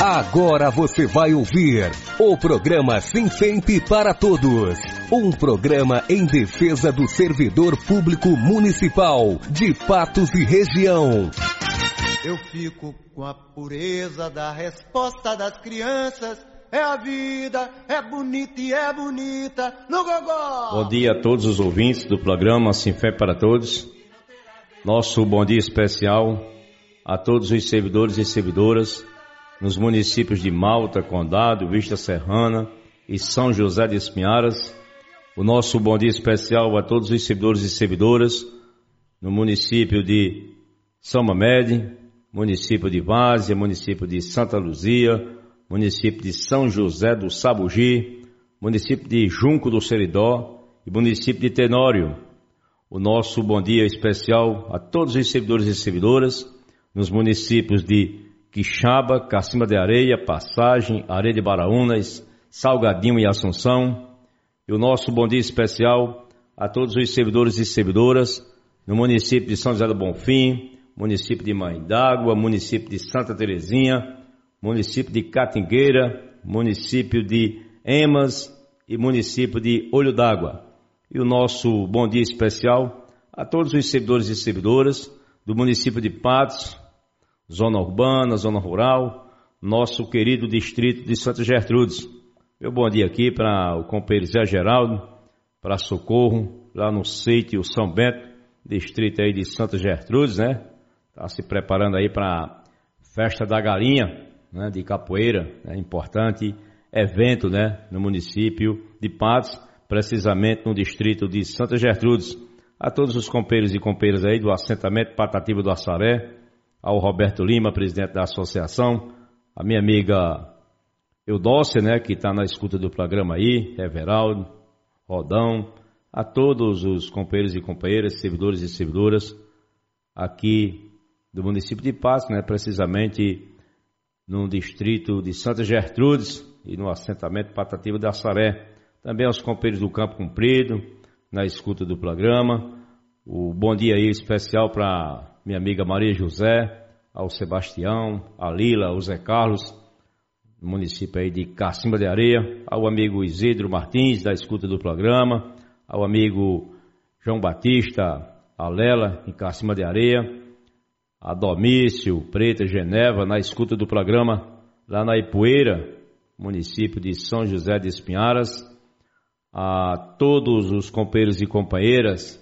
Agora você vai ouvir o programa Sinfemp para Todos. Um programa em defesa do servidor público municipal de Patos e região. Eu fico com a pureza da resposta das crianças. É a vida, é bonita e é bonita no gogó. Bom dia a todos os ouvintes do programa Sinfemp para Todos. Nosso bom dia especial a todos os servidores e servidoras nos municípios de Malta, Condado, Vista Serrana e São José de Espinharas. O nosso bom dia especial a todos os servidores e servidoras no município de São Mamede, município de Várzea, município de Santa Luzia, município de São José do Sabugi, município de Junco do Seridó e município de Tenório. O nosso bom dia especial a todos os servidores e servidoras nos municípios de Quixaba, Cacimba de Areia, Passagem, Areia de Baraúnas, Salgadinho e Assunção. E o nosso bom dia especial a todos os servidores e servidoras no município de São José do Bonfim, município de Mãe d'Água, município de Santa Terezinha, município de Catingueira, município de Emas e município de Olho d'Água. E o nosso bom dia especial a todos os servidores e servidoras do município de Patos, zona urbana, zona rural, nosso querido distrito de Santa Gertrudes. Meu bom dia aqui para o companheiro Zé Geraldo, para Socorro, lá no sítio São Bento, distrito aí de Santa Gertrudes, né? Está se preparando aí para a festa da galinha, né? De capoeira, né? Importante evento, né? No município de Patos, precisamente no distrito de Santa Gertrudes. A todos os companheiros e companheiras aí do assentamento Patativa do Assaré, ao Roberto Lima, presidente da associação, a minha amiga Eudócia, né, que está na escuta do programa aí, Everaldo, Rodão, a todos os companheiros e companheiras, servidores e servidoras aqui do município de Patos, né, precisamente no distrito de Santa Gertrudes e no assentamento Patativa da Assaré. Também aos companheiros do Campo Comprido, na escuta do programa. O bom dia aí especial para minha amiga Maria José, ao Sebastião, a Lila, ao Zé Carlos, no município aí de Cacimba de Areia, ao amigo Isidro Martins, da escuta do programa, ao amigo João Batista, a Lela, em Cacimba de Areia, a Domício, Preta, Geneva, na escuta do programa, lá na Ipueira, município de São José de Espinharas, a todos os companheiros e companheiras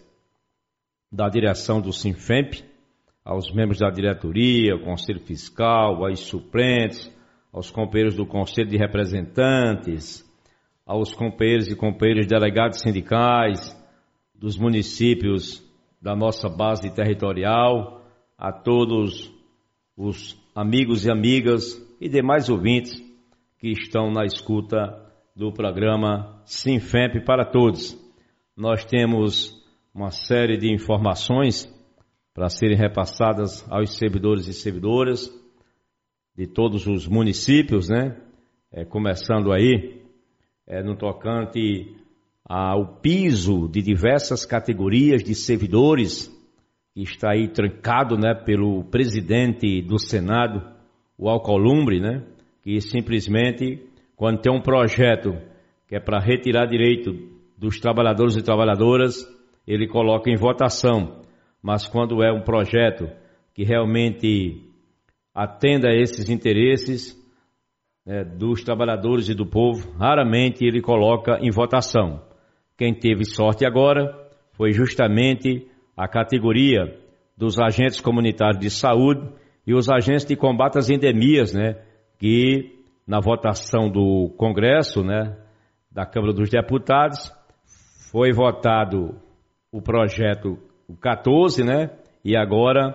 da direção do Sinfemp, aos membros da diretoria, Conselho Fiscal, aos suplentes, aos companheiros do Conselho de Representantes, aos companheiros e companheiras delegados sindicais dos municípios da nossa base territorial, a todos os amigos e amigas e demais ouvintes que estão na escuta do programa Sinfemp para Todos. Nós temos uma série de informações para serem repassadas aos servidores e servidoras de todos os municípios, né? Começando aí, no tocante ao piso de diversas categorias de servidores, que está aí trancado, né, pelo presidente do Senado, o Alcolumbre, né? Que simplesmente, quando tem um projeto que é para retirar direito dos trabalhadores e trabalhadoras, ele coloca em votação. Mas quando é um projeto que realmente atenda a esses interesses, né, dos trabalhadores e do povo, raramente ele coloca em votação. Quem teve sorte agora foi justamente a categoria dos agentes comunitários de saúde e os agentes de combate às endemias, né, que na votação do Congresso, né, da Câmara dos Deputados, foi votado o projeto 14, né, e agora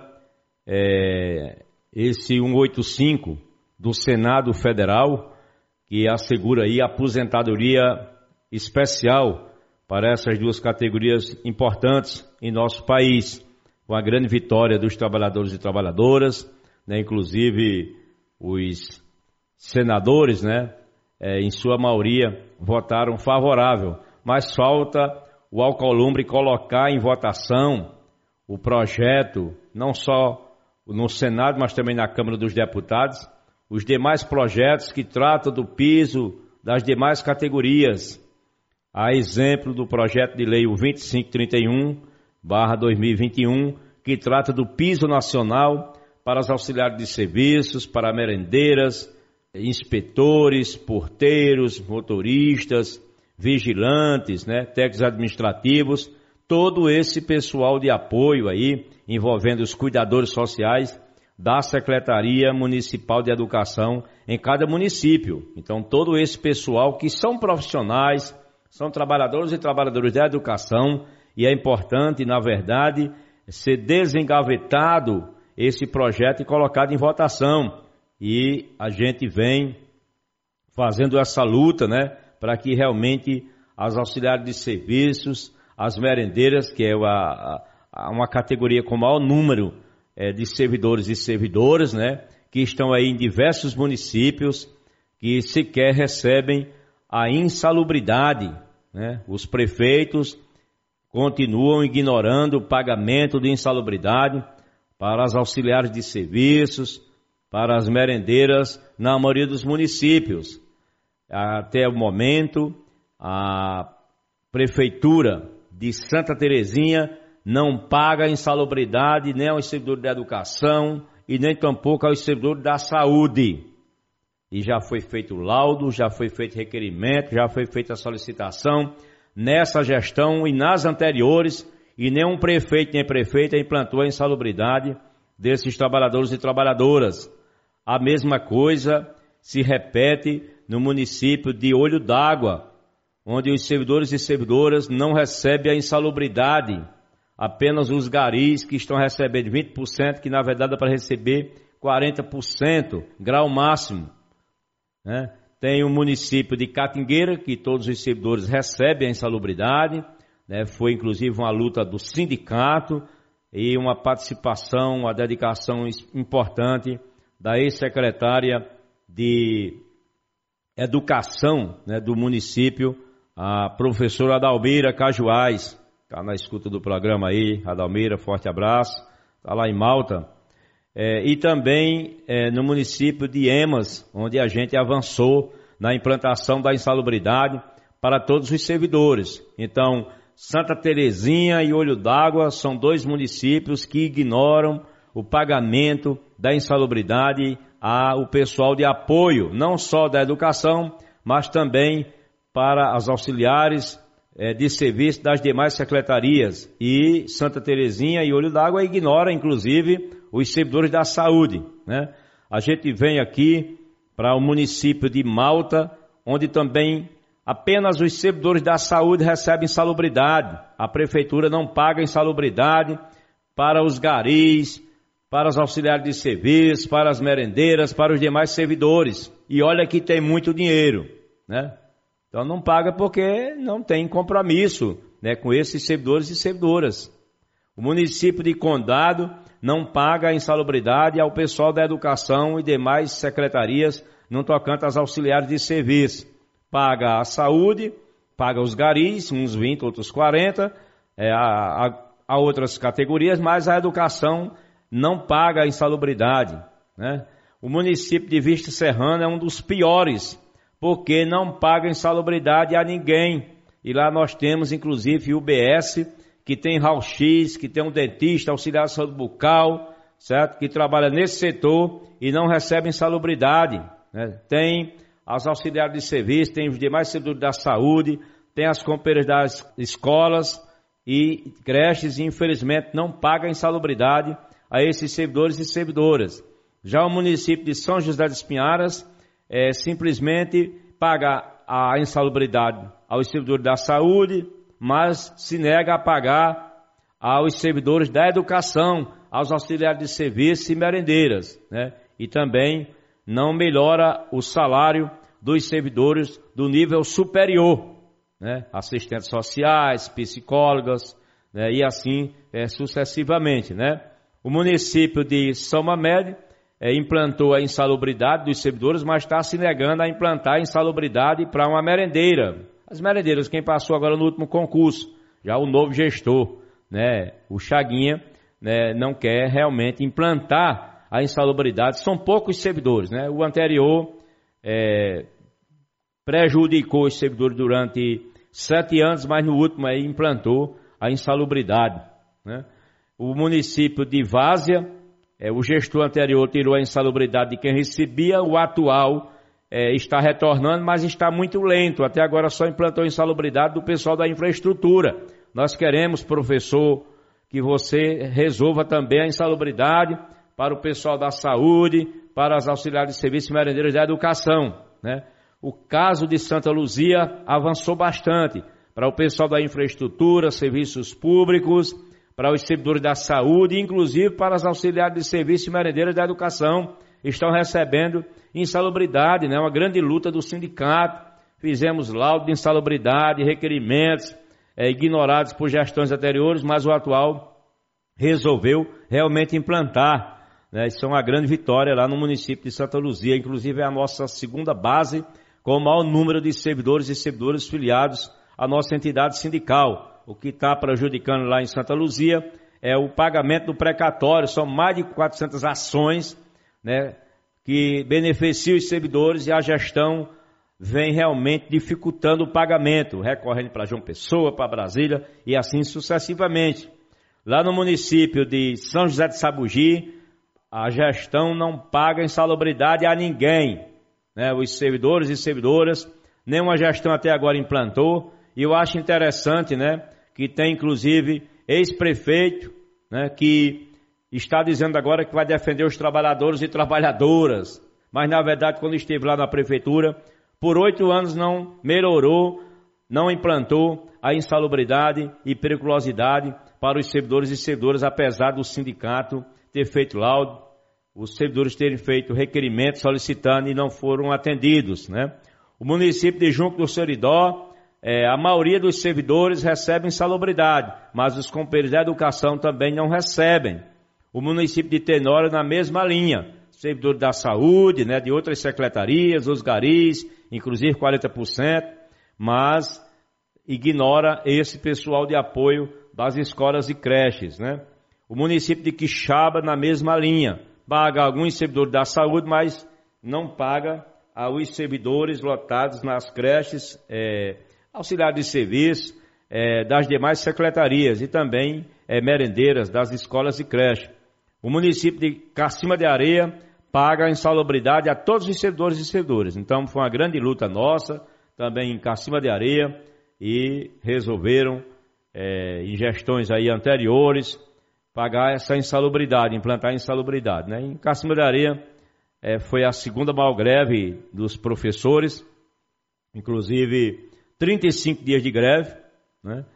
esse 185 do Senado Federal, que assegura aí a aposentadoria especial para essas duas categorias importantes em nosso país, com a grande vitória dos trabalhadores e trabalhadoras, né, inclusive os senadores, né, em sua maioria, votaram favorável, mas falta o Alcolumbre colocar em votação o projeto, não só no Senado, mas também na Câmara dos Deputados, os demais projetos que tratam do piso das demais categorias, a exemplo do projeto de lei 2531/2021, que trata do piso nacional para os auxiliares de serviços, para merendeiras, inspetores, porteiros, motoristas, vigilantes, técnicos administrativos, todo esse pessoal de apoio aí, envolvendo os cuidadores sociais da Secretaria Municipal de Educação em cada município. Então, todo esse pessoal que são profissionais, são trabalhadores e trabalhadoras da educação, e é importante, na verdade, ser desengavetado esse projeto e colocado em votação. E a gente vem fazendo essa luta, para que realmente as auxiliares de serviços, as merendeiras, que é uma categoria com maior número de servidores e servidoras, que estão aí em diversos municípios, que sequer recebem a insalubridade, Os prefeitos continuam ignorando o pagamento de insalubridade para as auxiliares de serviços, para as merendeiras, na maioria dos municípios. Até o momento, a Prefeitura de Santa Terezinha não paga insalubridade nem aos servidores da educação e nem tampouco aos servidores da saúde. E já foi feito o laudo, já foi feito requerimento, já foi feita a solicitação nessa gestão e nas anteriores, e nenhum prefeito nem prefeita implantou a insalubridade desses trabalhadores e trabalhadoras. A mesma coisa se repete no município de Olho d'Água, onde os servidores e servidoras não recebem a insalubridade. Apenas os garis que estão recebendo 20%, que na verdade é para receber 40%, grau máximo. Tem o município de Catingueira, que todos os servidores recebem a insalubridade. Foi inclusive uma luta do sindicato e uma participação, uma dedicação importante da ex-secretária de Educação do município, a professora Adalmeira Cajuás. Está na escuta do programa aí, Adalmeira, forte abraço, está lá em Malta. E também no município de Emas, onde a gente avançou na implantação da insalubridade para todos os servidores. Então, Santa Terezinha e Olho d'Água são dois municípios que ignoram o pagamento da insalubridade ao pessoal de apoio, não só da educação, mas também para as auxiliares de serviço das demais secretarias. E Santa Terezinha e Olho d'Água ignora, inclusive, os servidores da saúde. A gente vem aqui para o município de Malta, onde também apenas os servidores da saúde recebem insalubridade. A prefeitura não paga insalubridade para os garis, para os auxiliares de serviço, para as merendeiras, para os demais servidores. E olha que tem muito dinheiro, Então não paga porque não tem compromisso, com esses servidores e servidoras. O município de Condado não paga a insalubridade ao pessoal da educação e demais secretarias no tocante às auxiliares de serviço. Paga a saúde, paga os garis, uns 20, outros 40, a outras categorias, mas a educação não paga a insalubridade. O município de Vista Serrana é um dos piores, porque não paga insalubridade a ninguém. E lá nós temos, inclusive, o UBS, que tem raio-x, que tem um dentista, auxiliar de saúde bucal, certo? Que trabalha nesse setor e não recebe insalubridade. Tem as auxiliares de serviço, tem os demais servidores da saúde, tem as companheiras das escolas e creches, e infelizmente não paga insalubridade a esses servidores e servidoras. Já o município de São José das Pinharas simplesmente paga a insalubridade aos servidores da saúde, mas se nega a pagar aos servidores da educação, aos auxiliares de serviço e merendeiras, E também não melhora o salário dos servidores do nível superior, Assistentes sociais, psicólogas, e assim sucessivamente, O município de São Mamede implantou a insalubridade dos servidores, mas está se negando a implantar a insalubridade para uma merendeira. As merendeiras, quem passou agora no último concurso, já o novo gestor, o Chaguinha, não quer realmente implantar a insalubridade. São poucos servidores, né? O anterior prejudicou os servidores durante 7 anos, mas no último aí implantou a insalubridade, né? O município de Várzea, o gestor anterior tirou a insalubridade de quem recebia, o atual está retornando, mas está muito lento. Até agora só implantou a insalubridade do pessoal da infraestrutura. Nós queremos, professor, que você resolva também a insalubridade para o pessoal da saúde, para as auxiliares de serviços e merendeiros da educação, né? O caso de Santa Luzia avançou bastante para o pessoal da infraestrutura, serviços públicos, para os servidores da saúde, inclusive para as auxiliares de serviços e merendeiros da educação, estão recebendo insalubridade, né? Uma grande luta do sindicato. Fizemos laudo de insalubridade, requerimentos ignorados por gestões anteriores, mas o atual resolveu realmente implantar, né? Isso é uma grande vitória lá no município de Santa Luzia. Inclusive é a nossa segunda base com o maior número de servidores e servidoras filiados à nossa entidade sindical. O que está prejudicando lá em Santa Luzia é o pagamento do precatório. São mais de 400 ações, né, que beneficiam os servidores, e a gestão vem realmente dificultando o pagamento, recorrendo para João Pessoa, para Brasília e assim sucessivamente. Lá no município de São José de Sabugi, a gestão não paga insalubridade a ninguém, né? Os servidores e servidoras, nenhuma gestão até agora implantou. E eu acho interessante, né, que tem inclusive ex-prefeito, né, que está dizendo agora que vai defender os trabalhadores e trabalhadoras, mas na verdade quando esteve lá na prefeitura, por 8 anos não melhorou, não implantou a insalubridade e periculosidade para os servidores e servidoras, apesar do sindicato ter feito laudo, os servidores terem feito requerimentos solicitando e não foram atendidos, né? O município de Junco do Seridó, a maioria dos servidores recebe insalubridade, mas os companheiros da educação também não recebem. O município de Tenório na mesma linha, servidores da saúde, né, de outras secretarias, os garis, inclusive 40%, mas ignora esse pessoal de apoio das escolas e creches, né? O município de Quixaba na mesma linha, paga alguns servidores da saúde, mas não paga aos servidores lotados nas creches, auxiliares de serviço, das demais secretarias e também merendeiras das escolas e creches. O município de Cacima de Areia paga a insalubridade a todos os servidores e servidoras. Então foi uma grande luta nossa, também em Cacima de Areia, e resolveram, em gestões aí anteriores, pagar essa insalubridade, implantar a insalubridade, né? Em Cacima de Areia foi a segunda maior greve dos professores, inclusive 35 dias de greve, né?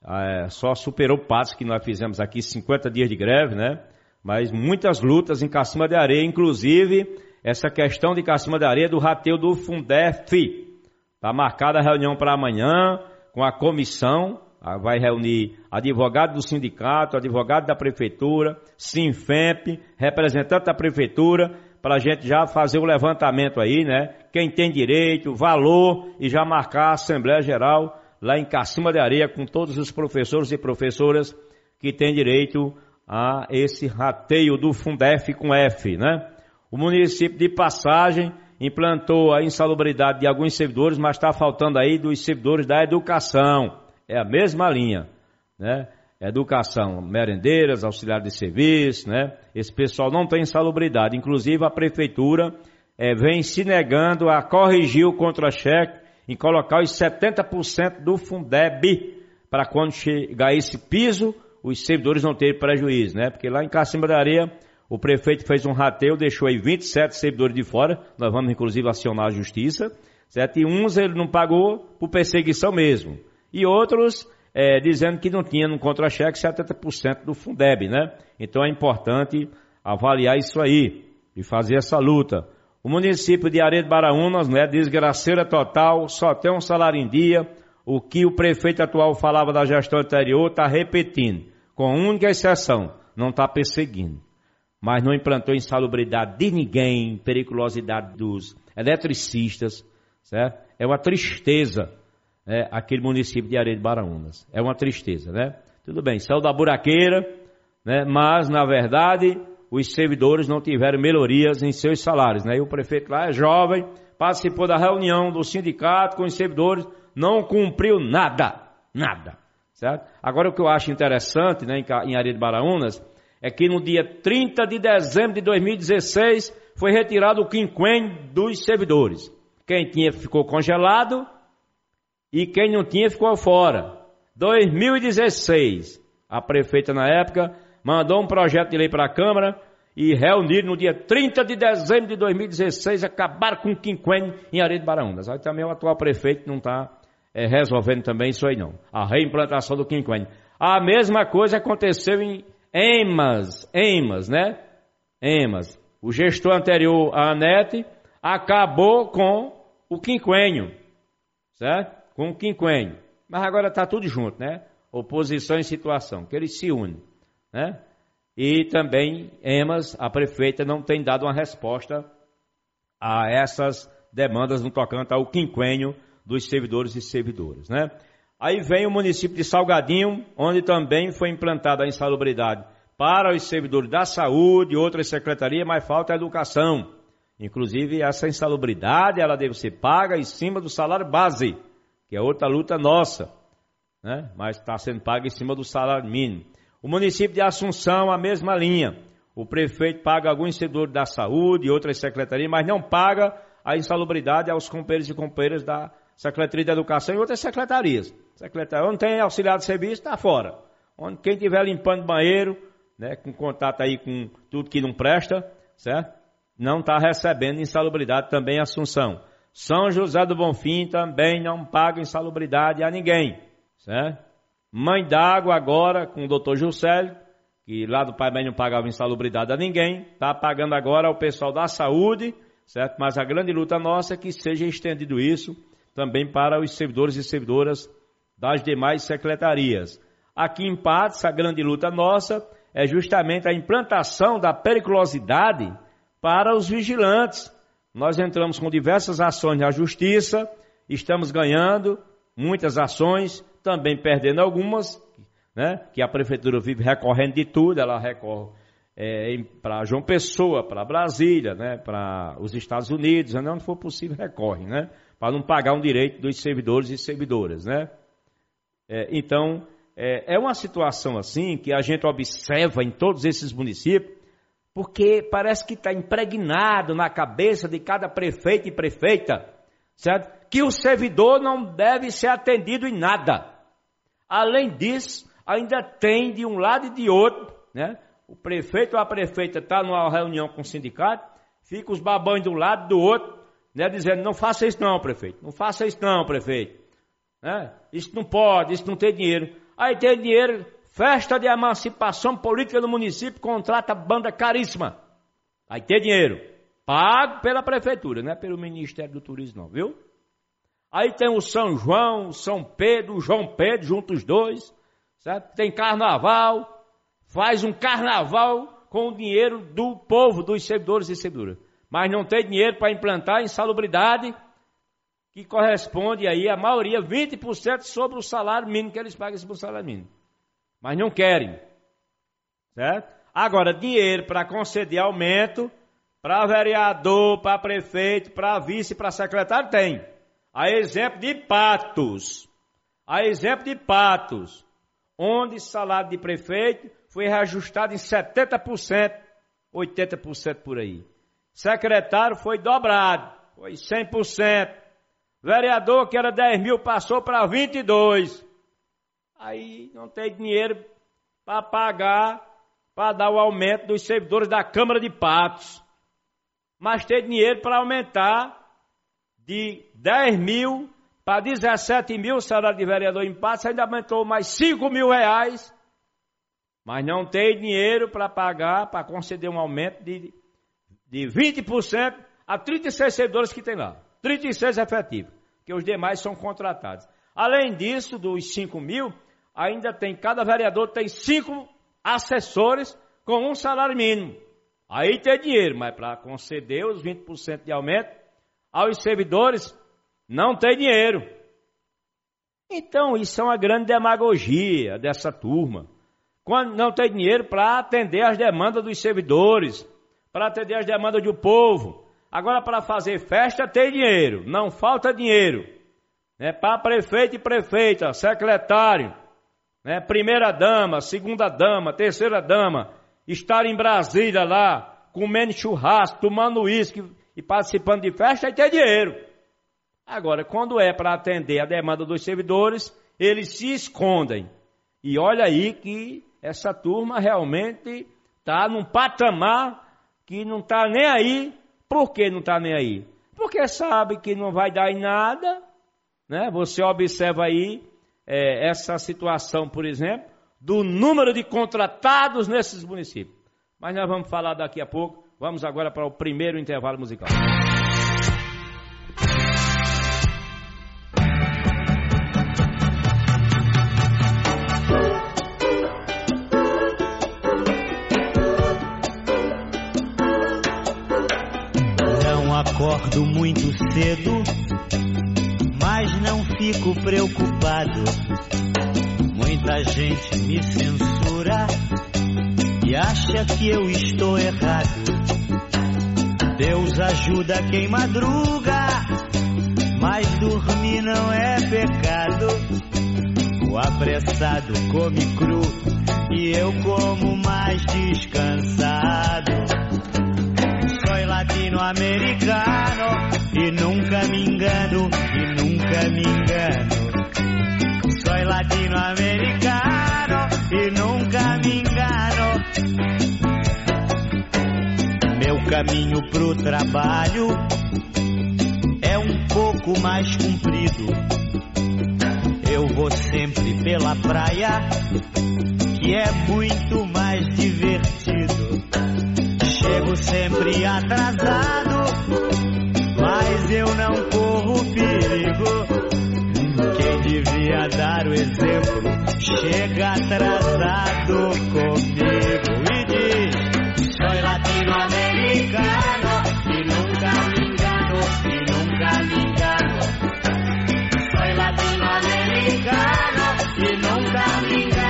Só superou Patos, que nós fizemos aqui 50 dias de greve, né? Mas muitas lutas em Cacima de Areia, inclusive essa questão de Cacima de Areia do rateio do Fundef. Está marcada a reunião para amanhã com a comissão, vai reunir advogado do sindicato, advogado da prefeitura, Sinfemp, representante da prefeitura, para a gente já fazer o levantamento aí, né? Quem tem direito, valor, e já marcar a Assembleia Geral lá em Cacima de Areia com todos os professores e professoras que têm direito a esse rateio do Fundef com F, né? O município de Passagem implantou a insalubridade de alguns servidores, mas está faltando aí dos servidores da educação. É a mesma linha, né? Educação, merendeiras, auxiliares de serviço, né? Esse pessoal não tem insalubridade. Inclusive a prefeitura vem se negando a corrigir o contra-cheque em colocar os 70% do Fundeb para quando chegar esse piso, os servidores não terem prejuízo, né? Porque lá em Cacimba da Areia, o prefeito fez um rateio, deixou aí 27 servidores de fora, nós vamos inclusive acionar a justiça, certo? E uns ele não pagou por perseguição mesmo. E outros dizendo que não tinha no contra-cheque 70% do Fundeb, né? Então é importante avaliar isso aí e fazer essa luta. O município de Areia de Baraunas, né, desgraceira total, só tem um salário em dia. O que o prefeito atual falava da gestão anterior está repetindo, com única exceção, não está perseguindo. Mas não implantou insalubridade de ninguém, periculosidade dos eletricistas, certo? É uma tristeza, né, aquele município de Areia de Baraunas. É uma tristeza, né? Tudo bem, saiu da buraqueira, né? Mas, na verdade, os servidores não tiveram melhorias em seus salários, né? E o prefeito lá é jovem, participou da reunião do sindicato com os servidores, não cumpriu nada, certo? Agora o que eu acho interessante, né, em Areia de Baraunas, é que no dia 30 de dezembro de 2016 foi retirado o quinquênio dos servidores. Quem tinha ficou congelado e quem não tinha ficou fora. 2016, a prefeita na época mandou um projeto de lei para a Câmara e reuniram no dia 30 de dezembro de 2016, acabaram com o quinquênio em Areia de Baraunas. Aí também o atual prefeito não está resolvendo também isso aí não. A reimplantação do quinquênio. A mesma coisa aconteceu em Emas, né? Emas. O gestor anterior, a ANET, acabou com o quinquênio, certo? Com o quinquênio. Mas agora está tudo junto, né? Oposição e situação, que eles se unem, né? E também, Emas, a prefeita, não tem dado uma resposta a essas demandas no tocante ao quinquênio dos servidores e servidoras, né? Aí vem o município de Salgadinho, onde também foi implantada a insalubridade para os servidores da saúde e outras secretarias, mas falta a educação. Inclusive, essa insalubridade, ela deve ser paga em cima do salário base, que é outra luta nossa, né? Mas está sendo paga em cima do salário mínimo. O município de Assunção, a mesma linha. O prefeito paga alguns servidores da saúde e outras secretarias, mas não paga a insalubridade aos companheiros e companheiras da Secretaria da Educação e outras secretarias. Secretaria onde tem auxiliar de serviço, está fora. Onde quem estiver limpando banheiro, né, com contato aí com tudo que não presta, certo? Não está recebendo insalubridade também em Assunção. São José do Bonfim também não paga insalubridade a ninguém, certo? Mãe d'Água agora, com o doutor Juscelio, que lá do Pai Bem não pagava insalubridade a ninguém, está pagando agora ao pessoal da saúde, certo? Mas a grande luta nossa é que seja estendido isso também para os servidores e servidoras das demais secretarias. Aqui em Patos, a grande luta nossa é justamente a implantação da periculosidade para os vigilantes. Nós entramos com diversas ações na justiça, estamos ganhando muitas ações, também perdendo algumas, né, que a prefeitura vive recorrendo de tudo, ela recorre para João Pessoa, para Brasília, né, para os Estados Unidos, onde for possível recorre, né, para não pagar um direito dos servidores e servidoras, né. Então, é uma situação assim que a gente observa em todos esses municípios, porque parece que está impregnado na cabeça de cada prefeito e prefeita, certo? Que o servidor não deve ser atendido em nada. Além disso, ainda tem de um lado e de outro, né? O prefeito ou a prefeita está numa reunião com o sindicato, fica os babões de um lado e do outro, né? Dizendo, não faça isso não, prefeito, não faça isso não, prefeito. Né? Isso não pode, isso não tem dinheiro. Aí tem dinheiro, festa de emancipação política do município, contrata banda caríssima. Aí tem dinheiro, pago pela prefeitura, não é pelo Ministério do Turismo não, viu? Aí tem o São João, São Pedro, João Pedro, juntos os dois, certo? Tem carnaval, faz um carnaval com o dinheiro do povo, dos servidores e servidoras. Mas não tem dinheiro para implantar a insalubridade, que corresponde aí a maioria, 20% sobre o salário mínimo que eles pagam sobre o salário mínimo. Mas não querem, certo? Agora, dinheiro para conceder aumento para vereador, para prefeito, para vice, para secretário, tem. A exemplo de Patos, onde salário de prefeito foi reajustado em 70%, 80% por aí. Secretário foi dobrado, foi 100%. Vereador, que era 10 mil, passou para 22. Aí não tem dinheiro para pagar, para dar o aumento dos servidores da Câmara de Patos. Mas tem dinheiro para aumentar de 10 mil para 17 mil o salário de vereador em Patos, ainda aumentou mais 5 mil reais. Mas não tem dinheiro para pagar, para conceder um aumento de 20% a 36 servidores que tem lá. 36 efetivos, que os demais são contratados. Além disso, dos 5 mil, ainda tem, cada vereador tem 5 assessores com um salário mínimo. Aí tem dinheiro, mas para conceder os 20% de aumento aos servidores, não tem dinheiro. Então, isso é uma grande demagogia dessa turma, quando não tem dinheiro para atender as demandas dos servidores, para atender as demandas do povo. Agora, para fazer festa, tem dinheiro, não falta dinheiro. Para prefeito e prefeita, secretário, primeira-dama, segunda-dama, terceira-dama, estar em Brasília lá, comendo churrasco, tomando uísque e participando de festa, aí tem dinheiro. Agora, quando é para atender a demanda dos servidores, eles se escondem. E olha aí que essa turma realmente está num patamar que não está nem aí. Por que não está nem aí? Porque sabe que não vai dar em nada, né? Você observa aí essa situação, por exemplo, do número de contratados nesses municípios. Mas nós vamos falar daqui a pouco. Vamos agora para o primeiro intervalo musical. Acordo muito cedo, mas não fico preocupado. Muita gente me censura e acha que eu estou errado. Deus ajuda quem madruga, mas dormir não é pecado. O apressado come cru e eu como mais descansado. Sou latino-americano e nunca me engano, Sou latino-americano e nunca me engano. Meu caminho pro trabalho é um pouco mais comprido. Eu vou sempre pela praia, que é muito mais divertido. Chego sempre atrasado, mas eu não corro perigo. Quem devia dar o exemplo, chega atrasado comigo e diz: sou latino-americano e nunca me engano, Sou latino-americano e nunca me engano.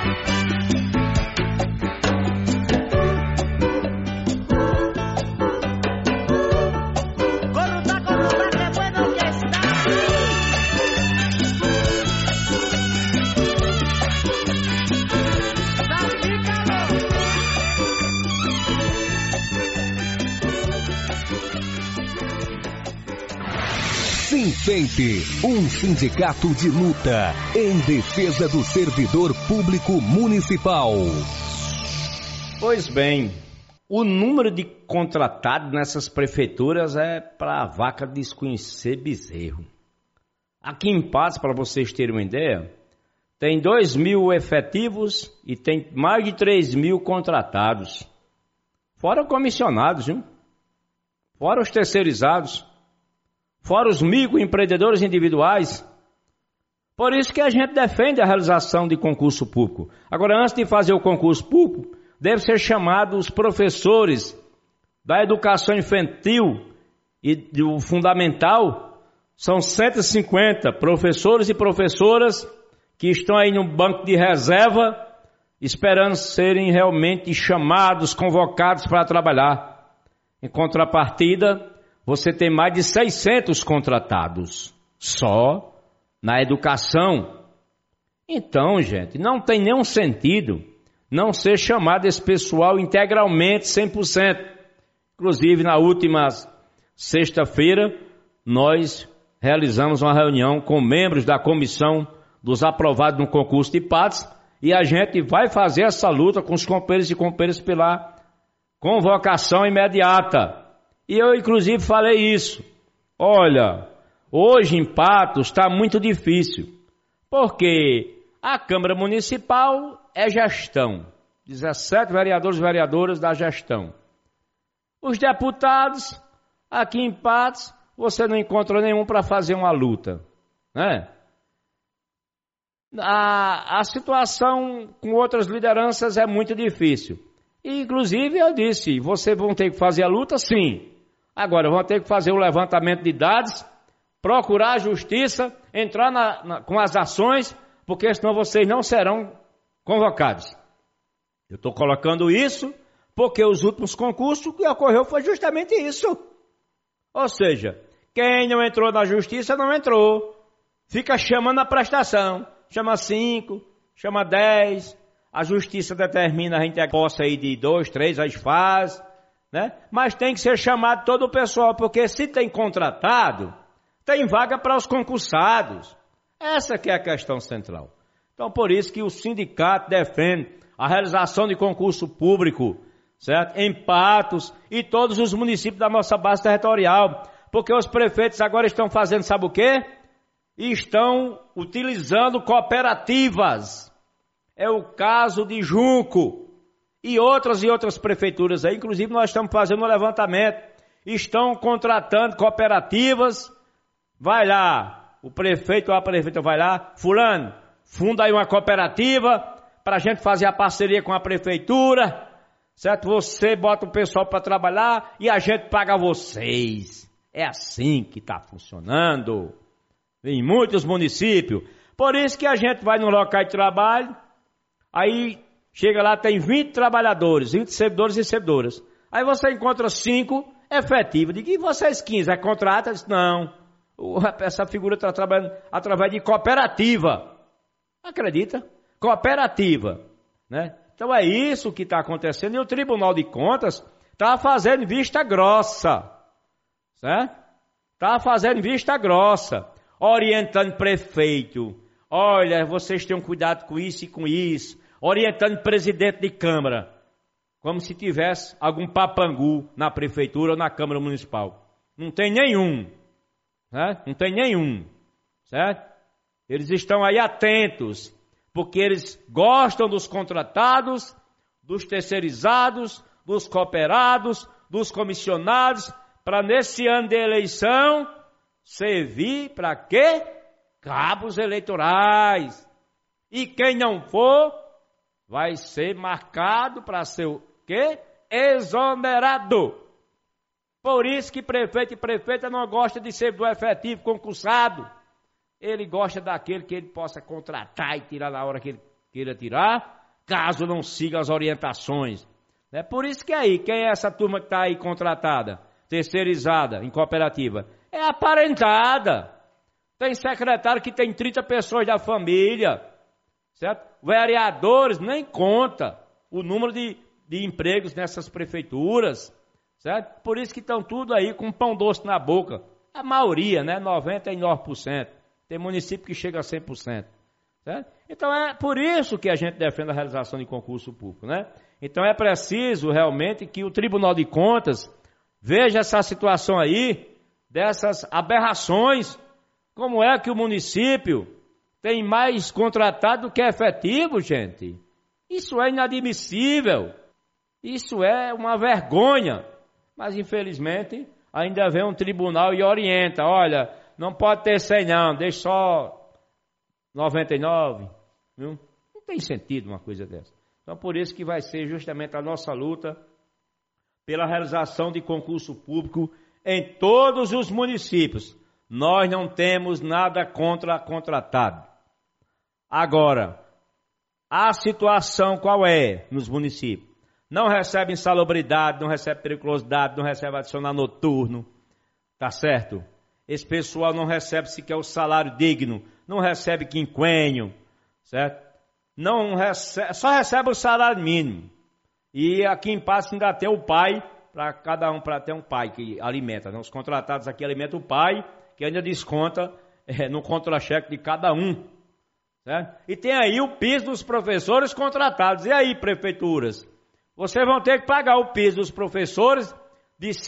Sinfemp, um sindicato de luta em defesa do servidor público municipal. Pois bem, o número de contratados nessas prefeituras é para a vaca desconhecer bezerro. Aqui em Patos, para vocês terem uma ideia, tem 2.000 efetivos e tem mais de 3.000 contratados. Fora comissionados, viu? Fora os terceirizados. Fora os microempreendedores individuais. Por isso que a gente defende a realização de concurso público. Agora, antes de fazer o concurso público, deve ser chamado os professores da educação infantil e do fundamental. São 150 professores e professoras que estão aí no banco de reserva, esperando serem realmente chamados, convocados para trabalhar. Em contrapartida, você tem mais de 600 contratados, só na educação. Então, gente, não tem nenhum sentido não ser chamado esse pessoal integralmente, 100%. Inclusive, na última sexta-feira, nós realizamos uma reunião com membros da comissão dos aprovados no concurso de Patos e a gente vai fazer essa luta com os companheiros e companheiras pela convocação imediata. E eu, inclusive, falei isso. Olha, hoje em Patos está muito difícil, porque a Câmara Municipal é gestão. 17 vereadores e vereadoras da gestão. Os deputados, aqui em Patos, você não encontra nenhum para fazer uma luta, né? A situação com outras lideranças é muito difícil. E, inclusive, eu disse, vocês vão ter que fazer a luta, sim. Agora, vão ter que fazer o levantamento de dados, procurar a justiça, entrar com as ações, porque senão vocês não serão convocados. Eu estou colocando isso porque os últimos concursos que ocorreu foi justamente isso. Ou seja, quem não entrou na justiça não entrou. Fica chamando a prestação. Chama 5, chama 10. A justiça determina a gente a posse aí de 2, 3, a gente faz. Né? Mas tem que ser chamado todo o pessoal, porque se tem contratado, tem vaga para os concursados. Essa que é a questão central. Então, por isso que o sindicato defende a realização de concurso público, certo? Em Patos e todos os municípios da nossa base territorial. Porque os prefeitos agora estão fazendo, sabe o quê? Estão utilizando cooperativas. É o caso de Junco e outras prefeituras aí. Inclusive, nós estamos fazendo um levantamento. Estão contratando cooperativas. Vai lá, o prefeito ou a prefeita vai lá. Fulano, funda aí uma cooperativa para a gente fazer a parceria com a prefeitura, certo? Você bota o pessoal para trabalhar e a gente paga vocês. É assim que está funcionando em muitos municípios. Por isso que a gente vai no local de trabalho, aí chega lá, tem 20 trabalhadores, 20 servidores e servidoras. Aí você encontra 5 efetivos. Diz, e vocês 15, é contrata? Diz, não, essa figura está trabalhando através de cooperativa. Acredita? Cooperativa, né? Então é isso que está acontecendo e o Tribunal de Contas está fazendo vista grossa, certo? Está fazendo vista grossa, orientando prefeito, olha, vocês tenham cuidado com isso e com isso, orientando presidente de Câmara, como se tivesse algum papangu na prefeitura ou na Câmara Municipal. Não tem nenhum, certo? Não tem nenhum, certo? Eles estão aí atentos, porque eles gostam dos contratados, dos terceirizados, dos cooperados, dos comissionados, para nesse ano de eleição servir para quê? Cabos eleitorais. E quem não for, vai ser marcado para ser o quê? Exonerado. Por isso que prefeito e prefeita não gostam de ser do efetivo concursado. Ele gosta daquele que ele possa contratar e tirar na hora que ele queira tirar, caso não siga as orientações. É por isso que aí, quem é essa turma que está aí contratada, terceirizada, em cooperativa? É aparentada. Tem secretário que tem 30 pessoas da família, certo? Vereadores, nem conta o número de empregos nessas prefeituras, certo? Por isso que estão tudo aí com pão doce na boca. A maioria, né? 99%. Tem município que chega a 100%. Certo? Então é por isso que a gente defende a realização de concurso público, né? Então é preciso realmente que o Tribunal de Contas veja essa situação aí, dessas aberrações. Como é que o município tem mais contratado do que efetivo, gente? Isso é inadmissível. Isso é uma vergonha. Mas infelizmente ainda vem um tribunal e orienta, olha, não pode ter 100 não, deixa só 99, viu? Não tem sentido uma coisa dessa. Então por isso que vai ser justamente a nossa luta pela realização de concurso público em todos os municípios. Nós não temos nada contra contratado. Agora, a situação qual é nos municípios? Não recebe insalubridade, não recebe periculosidade, não recebe adicional noturno, tá certo? Esse pessoal não recebe sequer o salário digno, não recebe quinquênio, certo? Não recebe, só recebe o salário mínimo. E aqui em Patos ainda tem o pai, para cada um, para ter um pai que alimenta, né? Os contratados aqui alimentam o pai, que ainda desconta no contra-cheque de cada um, certo? E tem aí o piso dos professores contratados. E aí, prefeituras? Vocês vão ter que pagar o piso dos professores de R$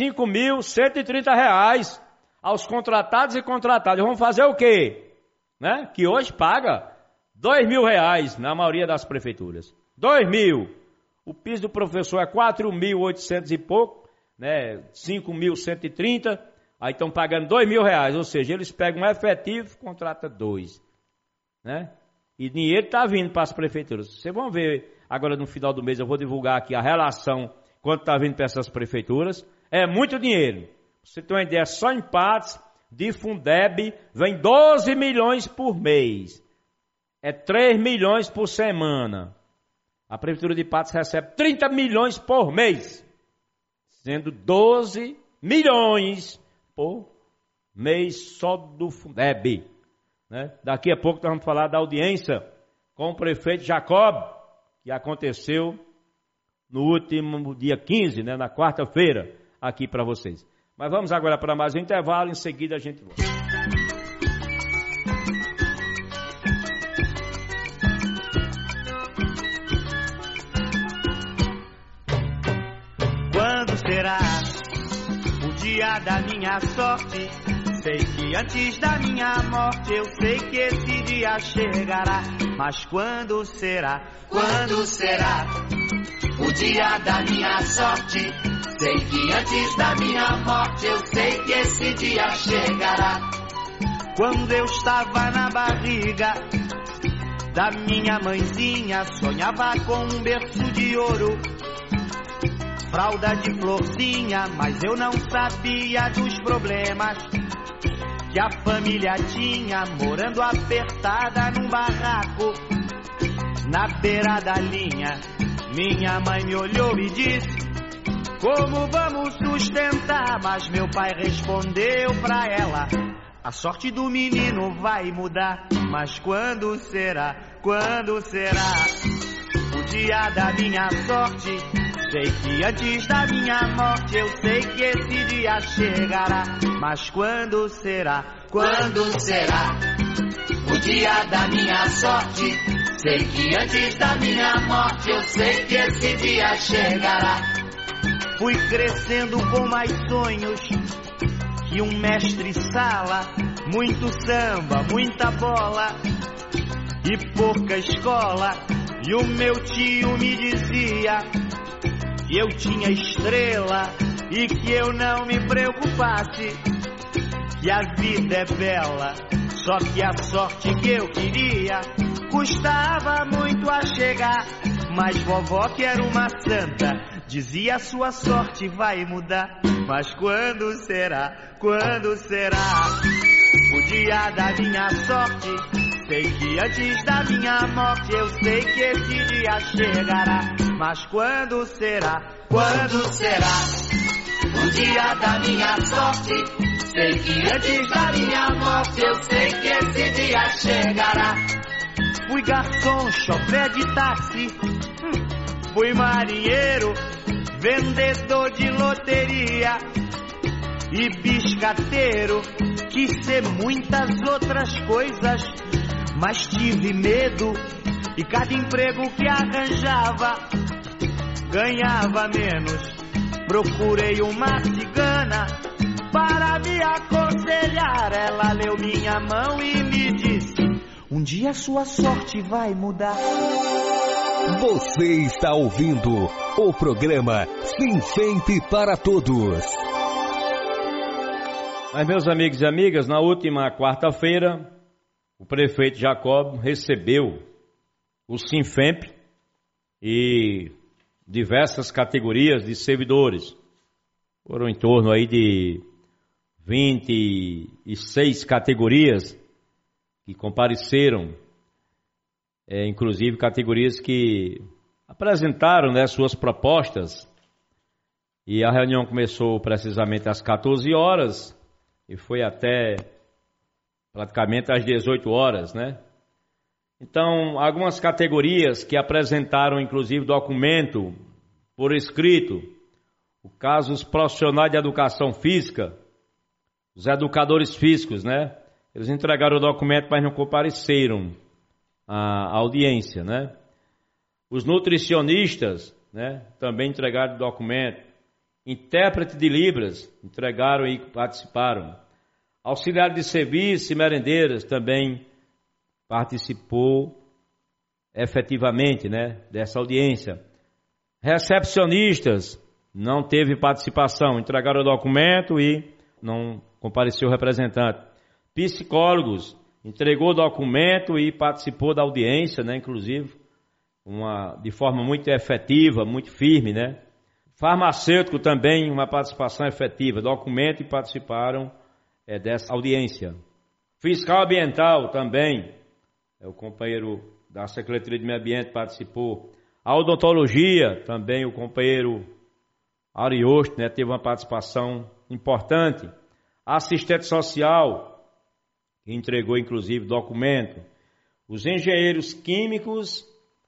5.130 aos contratados e contratadas. Vão fazer o quê? Né? Que hoje paga R$ 2.000 na maioria das prefeituras. 2.000. O piso do professor é 4.800 e pouco, né? 5.130. Aí estão pagando R$ 2.000. Ou seja, eles pegam um efetivo e contratam 2. Né? E dinheiro está vindo para as prefeituras. Vocês vão ver agora no final do mês, eu vou divulgar aqui a relação quanto está vindo para essas prefeituras. É muito dinheiro. Você tem uma ideia, só em Patos, de Fundeb, vem 12 milhões por mês. É 3 milhões por semana. A Prefeitura de Patos recebe 30 milhões por mês, sendo 12 milhões por mês só do Fundeb. Né? Daqui a pouco nós vamos falar da audiência com o prefeito Jacob, que aconteceu no último dia 15, né, na quarta-feira, aqui para vocês. Mas vamos agora para mais um intervalo, em seguida a gente volta. Quando será o dia da minha sorte? Sei que antes da minha morte eu sei que esse dia chegará. Mas quando será? Quando será o dia da minha sorte? Sei que antes da minha morte eu sei que esse dia chegará. Quando eu estava na barriga da minha mãezinha, sonhava com um berço de ouro, fralda de florzinha, mas eu não sabia dos problemas que a família tinha, morando apertada num barraco na beira da linha. Minha mãe me olhou e disse: como vamos sustentar? Mas meu pai respondeu pra ela: a sorte do menino vai mudar. Mas quando será? Quando será o dia da minha sorte? Sei que antes da minha morte eu sei que esse dia chegará. Mas quando será? Quando será o dia da minha sorte? Sei que antes da minha morte eu sei que esse dia chegará. Fui crescendo com mais sonhos que um mestre-sala, muito samba, muita bola e pouca escola. E o meu tio me dizia que eu tinha estrela e que eu não me preocupasse, que a vida é bela, só que a sorte que eu queria custava muito a chegar. Mas vovó, que era uma santa, dizia: sua sorte vai mudar. Mas quando será? Quando será o dia da minha sorte? Sei que antes da minha morte eu sei que esse dia chegará. Mas quando será? Quando será o dia da minha sorte? Sei que antes da minha morte eu sei que esse dia chegará. Fui garçom, chofé de táxi, fui marinheiro, vendedor de loteria e biscateiro. Quis ser muitas outras coisas, mas tive medo, e cada emprego que arranjava ganhava menos. Procurei uma cigana para me aconselhar. Ela leu minha mão e me disse: um dia sua sorte vai mudar. Você está ouvindo o programa Sinfemp para Todos. Mas, meus amigos e amigas, na última quarta-feira, o prefeito Jacob recebeu o Sinfemp e diversas categorias de servidores. Foram em torno aí de 26 categorias que compareceram, inclusive categorias que apresentaram, né, suas propostas. E a reunião começou precisamente às 14 horas e foi até praticamente às 18 horas, né? Então, algumas categorias que apresentaram, inclusive, documento por escrito. O caso dos profissionais de educação física, os educadores físicos, né? Eles entregaram o documento, mas não compareceram à audiência, né? Os nutricionistas, né, também entregaram o documento. Intérprete de Libras entregaram e participaram. Auxiliar de serviço e merendeiras também participou efetivamente, né, dessa audiência. Recepcionistas não teve participação, entregaram o documento e não compareceu o representante. Psicólogos entregou o documento e participou da audiência, né, inclusive, de forma muito efetiva, muito firme, né. Farmacêutico também, uma participação efetiva, documento e participaram dessa audiência. Fiscal ambiental também, o companheiro da Secretaria de Meio Ambiente participou. A odontologia, também o companheiro Ariosto, né, teve uma participação importante. A assistente social, que entregou inclusive documento. Os engenheiros químicos,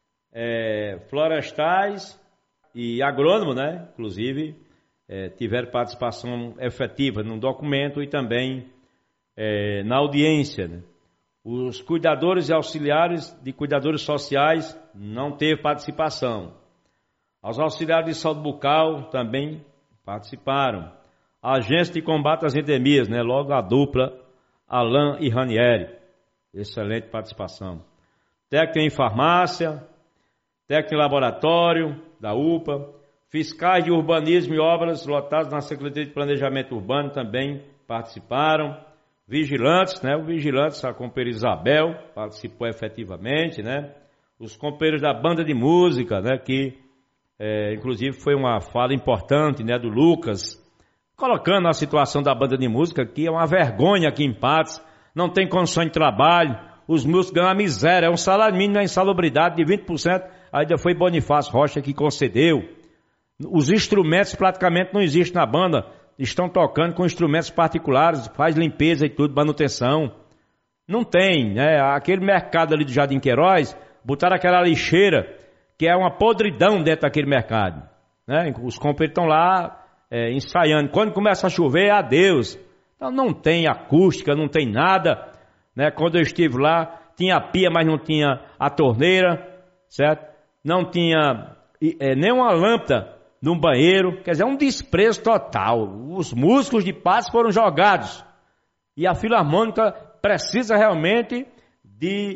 florestais e agrônomos, né, inclusive, tiveram participação efetiva no documento e também na audiência, né? Os cuidadores e auxiliares de cuidadores sociais não teve participação. Os auxiliares de saúde bucal também participaram. A agência de combate às endemias, né? Logo a dupla Alain e Ranieri. Excelente participação. Técnico em farmácia, técnico em laboratório da UPA, fiscais de urbanismo e obras lotados na Secretaria de Planejamento Urbano também participaram. Vigilantes, né? O vigilante, a companheira Isabel, participou efetivamente, né? Os companheiros da banda de música, né? Que, inclusive, foi uma fala importante, né? Do Lucas, colocando a situação da banda de música, que é uma vergonha aqui em Patos, não tem condições de trabalho, os músicos ganham a miséria, é um salário mínimo na insalubridade de 20%, ainda foi Bonifácio Rocha que concedeu. Os instrumentos praticamente não existem na banda, estão tocando com instrumentos particulares, faz limpeza e tudo, manutenção. Não tem, né? Aquele mercado ali do Jardim Queiroz, botaram aquela lixeira, que é uma podridão dentro daquele mercado, né? Os companheiros estão lá ensaiando. Quando começa a chover, adeus. Então não tem acústica, não tem nada, né? Quando eu estive lá, tinha a pia, mas não tinha a torneira, certo? Não tinha nem uma lâmpada num banheiro, quer dizer, é um desprezo total. Os músicos de Patos foram jogados. E a Filarmônica precisa realmente de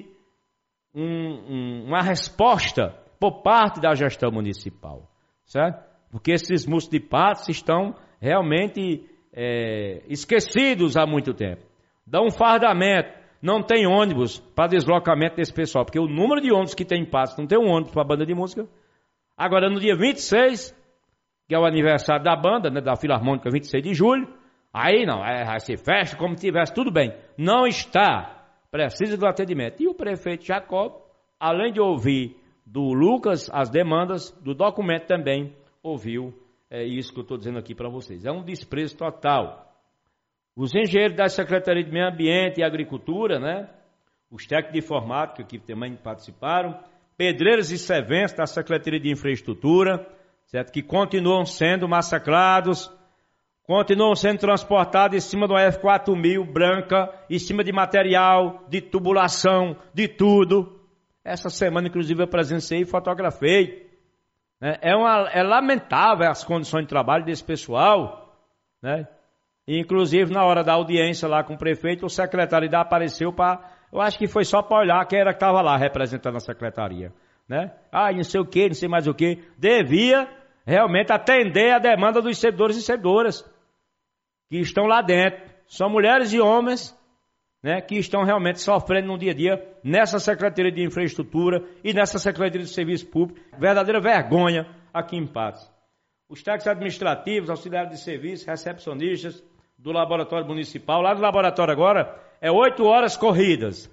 uma resposta por parte da gestão municipal, certo? Porque esses músicos de Patos estão realmente esquecidos há muito tempo. Dá um fardamento, não tem ônibus para deslocamento desse pessoal, porque o número de ônibus que tem em Patos, não tem um ônibus para a banda de música. Agora, no dia 26... que é o aniversário da banda, né, da Filarmônica, 26 de julho, aí não, vai ser festa como se tivesse tudo bem. Não está, precisa do atendimento. E o prefeito Jacob, além de ouvir do Lucas as demandas, do documento também ouviu isso que eu estou dizendo aqui para vocês. É um desprezo total. Os engenheiros da Secretaria de Meio Ambiente e Agricultura, né, os técnicos de informática que também participaram, pedreiros e serventes da Secretaria de Infraestrutura, certo? Que continuam sendo massacrados, continuam sendo transportados em cima de uma F4000 branca, em cima de material, de tubulação, de tudo. Essa semana, inclusive, eu presenciei e fotografei. Né? É lamentável as condições de trabalho desse pessoal, né? E, inclusive, na hora da audiência lá com o prefeito, o secretário ainda apareceu para... Eu acho que foi só para olhar quem era que estava lá representando a secretaria, né? Não sei o que, não sei mais o que. Devia realmente atender a demanda dos servidores e servidoras que estão lá dentro. São mulheres e homens, né, que estão realmente sofrendo no dia a dia nessa Secretaria de Infraestrutura e nessa Secretaria de Serviço Público. Verdadeira vergonha aqui em Patos. Os técnicos administrativos, auxiliares de serviço, recepcionistas do laboratório municipal. Lá no laboratório agora é 8 horas corridas.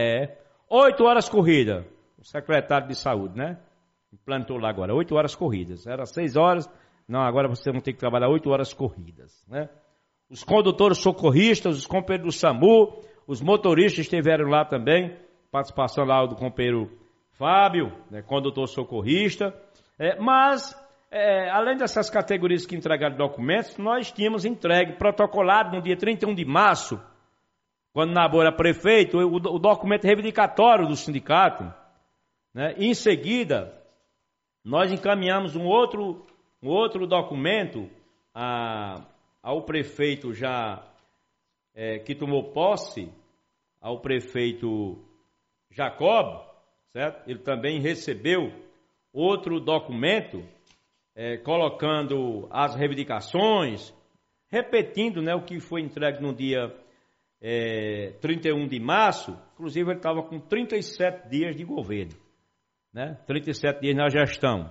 8 horas corridas. O secretário de saúde, né? Implantou lá agora, 8 horas corridas. Era 6 horas, não, agora vocês vão ter que trabalhar 8 horas corridas, né? Os condutores socorristas, os companheiros do SAMU, os motoristas estiveram lá também, participação lá do companheiro Fábio, né, condutor socorrista. Além dessas categorias que entregaram documentos, nós tínhamos entregue, protocolado no dia 31 de março, quando Nabor era prefeito, o documento reivindicatório do sindicato, né? Em seguida, nós encaminhamos um outro documento ao prefeito já que tomou posse, ao prefeito Jacob, certo? Ele também recebeu outro documento colocando as reivindicações, repetindo, né, o que foi entregue no dia 31 de março. Inclusive ele estava com 37 dias de governo, né? 37 dias na gestão.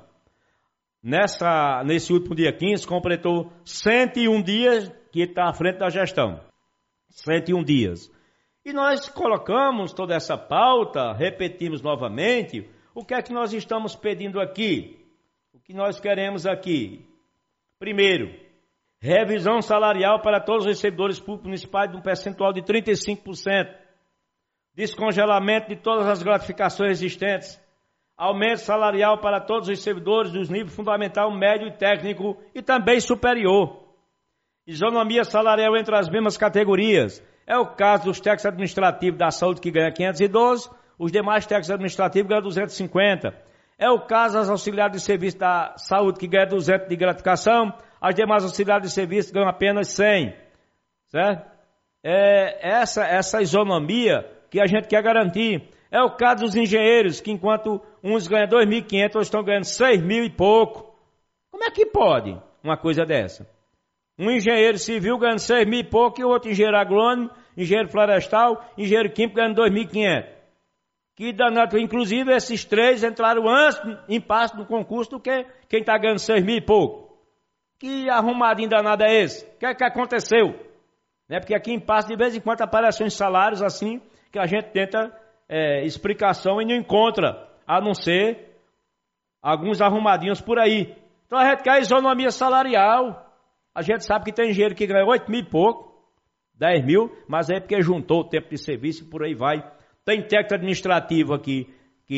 Nesse último dia 15, completou 101 dias que está à frente da gestão. 101 dias. E nós colocamos toda essa pauta, repetimos novamente O que é que nós estamos pedindo aqui? O que nós queremos aqui? Primeiro, revisão salarial para todos os servidores públicos municipais de um percentual de 35%. Descongelamento de todas as gratificações existentes. Aumento salarial para todos os servidores dos níveis fundamental, médio e técnico e também superior. Isonomia salarial entre as mesmas categorias. É o caso dos técnicos administrativos da saúde que ganha 512, os demais técnicos administrativos ganham 250. É o caso das auxiliares de serviço da saúde que ganham 200 de gratificação, as demais auxiliares de serviço ganham apenas 100. Certo? É essa isonomia que a gente quer garantir. É o caso dos engenheiros, que enquanto uns ganham 2.500, outros estão ganhando 6.000 e pouco. Como é que pode uma coisa dessa? Um engenheiro civil ganhando 6.000 e pouco e o outro engenheiro agrônomo, engenheiro florestal, engenheiro químico ganhando 2.500. Que danado, inclusive esses três entraram antes em passo no concurso do que quem está ganhando 6.000 e pouco. Que arrumadinho danado é esse? O que é que aconteceu? Porque aqui em passo de vez em quando aparecem uns salários assim que a gente tenta explicação e não encontra, a não ser alguns arrumadinhos por aí. Então a gente quer isonomia salarial. A gente sabe que tem engenheiro que ganha 8.000 e pouco, 10.000, mas é porque juntou o tempo de serviço e por aí vai. Tem técnico administrativo aqui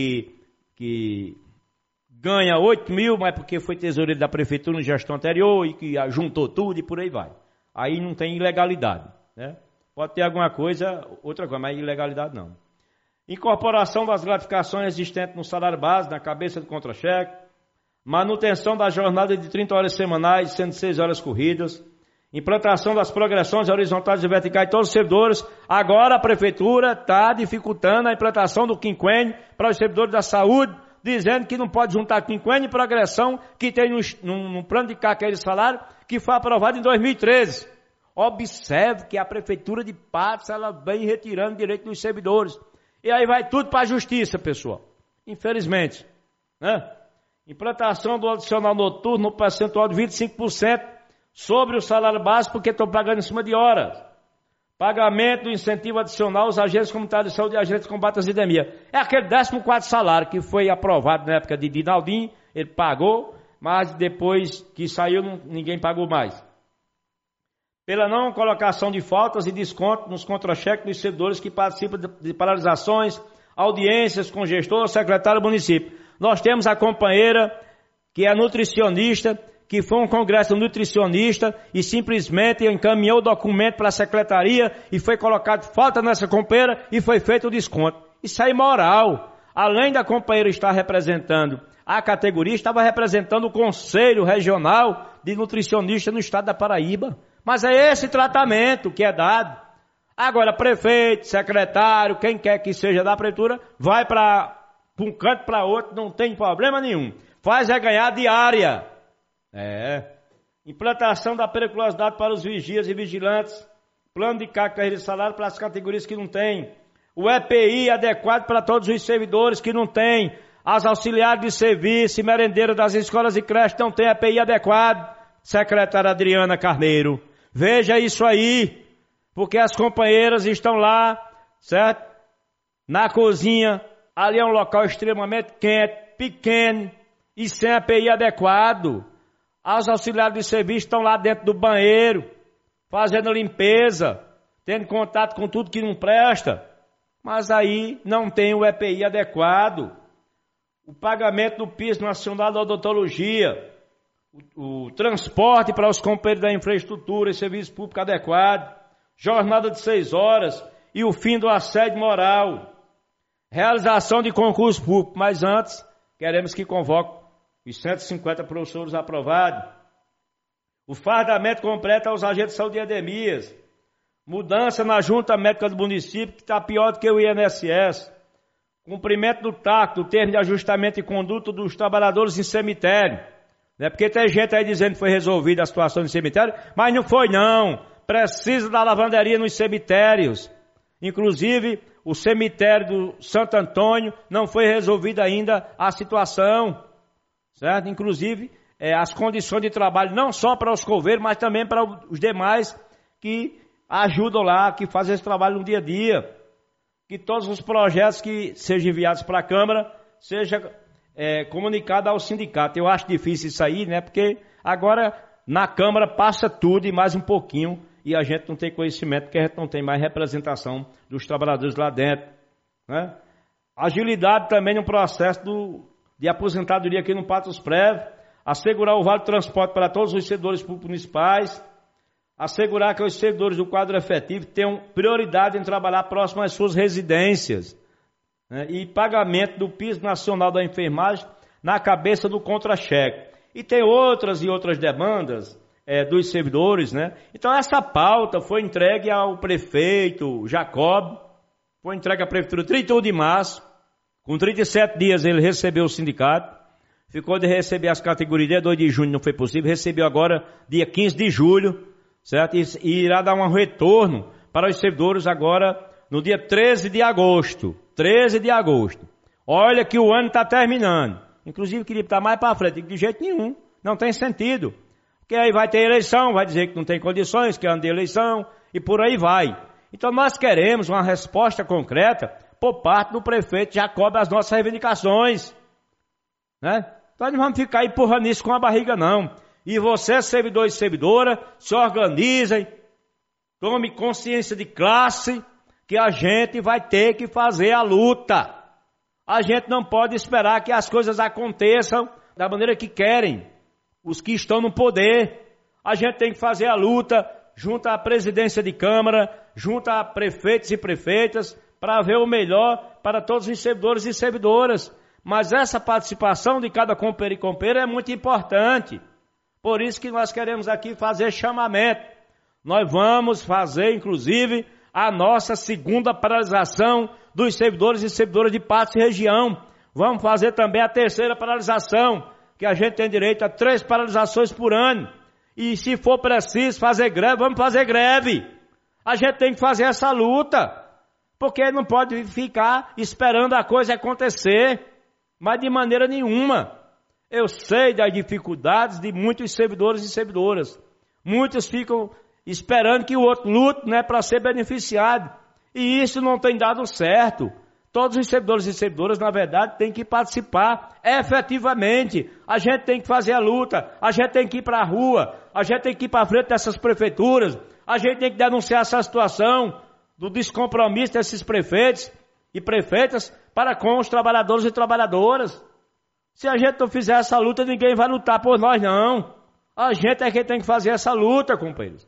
que ganha 8.000, mas porque foi tesoureiro da prefeitura na gestão anterior e que juntou tudo e por aí vai. Aí não tem ilegalidade, né? Pode ter alguma coisa, outra coisa, mas ilegalidade não. Incorporação das gratificações existentes no salário base, na cabeça do contra-cheque. Manutenção da jornada de 30 horas semanais, 106 horas corridas. Implantação das progressões horizontais e verticais de todos os servidores. Agora a prefeitura está dificultando a implantação do quinquênio para os servidores da saúde, dizendo que não pode juntar quinquênio e progressão que tem no plano de carreira de salário que foi aprovado em 2013. Observe que a prefeitura de Patos ela vem retirando direito dos servidores. E aí vai tudo para a justiça, pessoal. Infelizmente, né? Implantação do adicional noturno no percentual de 25% sobre o salário básico, porque estão pagando em cima de horas. Pagamento do incentivo adicional aos agentes comunitários de saúde e agentes de combate às epidemias. É aquele 14º salário que foi aprovado na época de Dinaldinho, ele pagou, mas depois que saiu ninguém pagou mais. Pela não colocação de faltas e desconto nos contra-cheques dos servidores que participam de paralisações, audiências com gestor, secretário do município. Nós temos a companheira que é nutricionista, que foi um congresso nutricionista e simplesmente encaminhou o documento para a secretaria e foi colocado falta nessa companheira e foi feito o desconto. Isso é imoral. Além da companheira estar representando a categoria, estava representando o Conselho Regional de Nutricionistas no estado da Paraíba. Mas é esse tratamento que é dado. Agora, prefeito, secretário, quem quer que seja da prefeitura, vai para um canto para outro, não tem problema nenhum. Faz é ganhar diária. Implantação da periculosidade para os vigias e vigilantes. Plano de carreira de salário para as categorias que não tem. O EPI adequado para todos os servidores que não tem. As auxiliares de serviço e merendeiras das escolas e creches não têm EPI adequado. Secretária Adriana Carneiro, veja isso aí, porque as companheiras estão lá, certo? Na cozinha, ali é um local extremamente quente, pequeno e sem EPI adequado. As auxiliares de serviço estão lá dentro do banheiro, fazendo limpeza, tendo contato com tudo que não presta, mas aí não tem o EPI adequado. O pagamento do piso nacional da odontologia, o transporte para os companheiros da infraestrutura e serviço público adequado, jornada de 6 horas e o fim do assédio moral, realização de concurso público, mas antes queremos que convoque os 150 professores aprovados, o fardamento completo aos agentes de saúde e endemias, mudança na junta médica do município que está pior do que o INSS, cumprimento do TAC, do termo de ajustamento e conduta dos trabalhadores em cemitério. Porque tem gente aí dizendo que foi resolvida a situação no cemitério, mas não foi não. Precisa da lavanderia nos cemitérios. Inclusive, o cemitério do Santo Antônio não foi resolvida ainda a situação. Certo? Inclusive, as condições de trabalho não só para os coveiros, mas também para os demais que ajudam lá, que fazem esse trabalho no dia a dia. Que todos os projetos que sejam enviados para a Câmara seja comunicada ao sindicato. Eu acho difícil isso aí, né? Porque agora na Câmara passa tudo e mais um pouquinho e a gente não tem conhecimento, porque a gente não tem mais representação dos trabalhadores lá dentro, né? Agilidade também no processo de aposentadoria aqui no Patos Prévio, assegurar o vale transporte para todos os servidores públicos municipais, assegurar que os servidores do quadro efetivo tenham prioridade em trabalhar próximo às suas residências, né? E pagamento do piso nacional da enfermagem na cabeça do contra-cheque. E tem outras e outras demandas dos servidores, né? Então essa pauta foi entregue ao prefeito Jacob, foi entregue à prefeitura 31 de março, com 37 dias ele recebeu o sindicato, ficou de receber as categorias, dia 2 de junho não foi possível, recebeu agora dia 15 de julho, certo? E irá dar um retorno para os servidores agora no dia 13 de agosto. 13 de agosto. Olha que o ano está terminando. Inclusive queria estar mais para frente. De jeito nenhum. Não tem sentido. Porque aí vai ter eleição, vai dizer que não tem condições, que é ano de eleição, e por aí vai. Então nós queremos uma resposta concreta por parte do prefeito Jacob às nossas reivindicações, né? Então nós não vamos ficar empurrando isso com a barriga, não. E você, servidor e servidora, se organizem, tome consciência de classe, que a gente vai ter que fazer a luta. A gente não pode esperar que as coisas aconteçam da maneira que querem os que estão no poder. A gente tem que fazer a luta junto à presidência de Câmara, junto a prefeitos e prefeitas, para ver o melhor para todos os servidores e servidoras. Mas essa participação de cada companheiro e companheira é muito importante. Por isso que nós queremos aqui fazer chamamento. Nós vamos fazer, inclusive, a nossa segunda paralisação dos servidores e servidoras de Patos e região. Vamos fazer também a terceira paralisação, que a gente tem direito a 3 paralisações por ano. E se for preciso fazer greve, vamos fazer greve. A gente tem que fazer essa luta, porque não pode ficar esperando a coisa acontecer, mas de maneira nenhuma. Eu sei das dificuldades de muitos servidores e servidoras. Muitos ficam esperando que o outro lute, né, para ser beneficiado. E isso não tem dado certo. Todos os servidores e servidoras, na verdade, têm que participar efetivamente. A gente tem que fazer a luta, a gente tem que ir para a rua, a gente tem que ir para frente dessas prefeituras, a gente tem que denunciar essa situação do descompromisso desses prefeitos e prefeitas para com os trabalhadores e trabalhadoras. Se a gente não fizer essa luta, ninguém vai lutar por nós, não. A gente é quem tem que fazer essa luta, companheiros.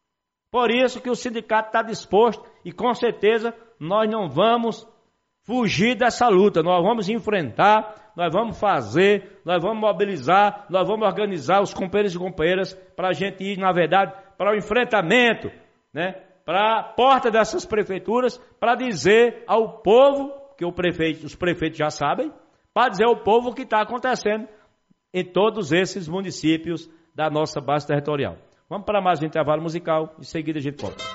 Por isso que o sindicato está disposto e com certeza nós não vamos fugir dessa luta. Nós vamos enfrentar, nós vamos fazer, nós vamos mobilizar, nós vamos organizar os companheiros e companheiras para a gente ir, na verdade, para o enfrentamento, né? Para a porta dessas prefeituras, para dizer ao povo, que os prefeitos já sabem, para dizer ao povo o que está acontecendo em todos esses municípios da nossa base territorial. Vamos para mais um intervalo musical, em seguida a gente volta.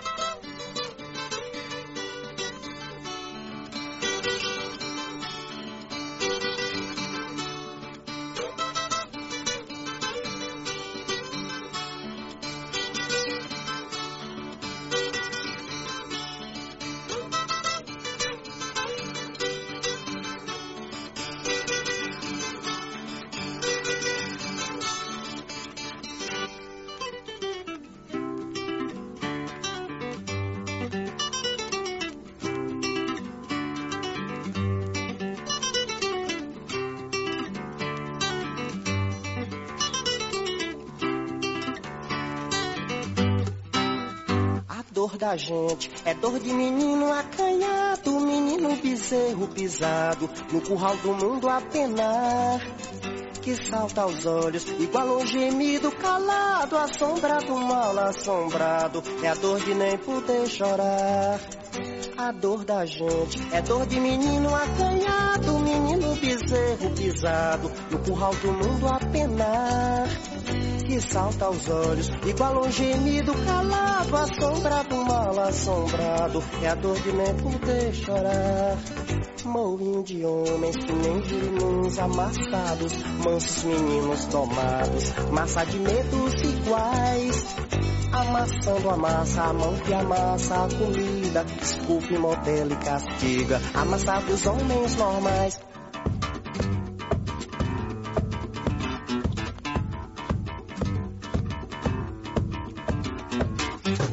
Da gente é dor de menino acanhado, menino bezerro pisado no curral do mundo a penar, que salta aos olhos igual um gemido calado, a sombra do mal assombrado, é a dor de nem poder chorar. A dor da gente é dor de menino acanhado, menino bezerro pisado no curral do mundo a penar, que salta aos olhos igual um gemido calado, a sombra do mal assombrado, é a dor de nem poder chorar. Moinho de homens que nem violins amassados, mansos meninos tomados, massa de medos iguais, amassando a massa, a mão que amassa a comida, esculpe, modela e castiga, amassados homens normais.